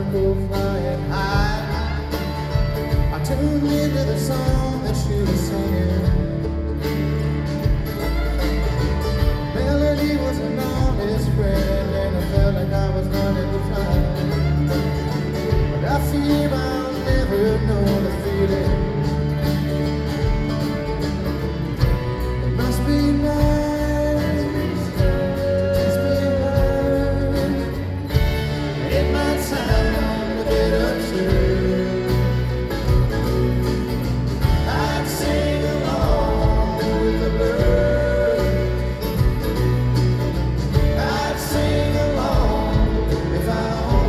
go flying high. I tuned into the song that she was singing. Melody was an honest friend, and I felt like I was running to fly. But I fear I'll never know the feeling. It must be nice to just be heard. It might sound a bit absurd. I'd sing along with the birds. I'd sing along if I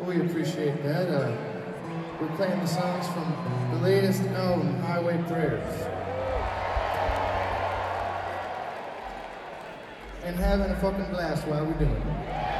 We appreciate that. We're playing the songs from the latest album, Highway Prayers. And having a fucking blast while we're doing it.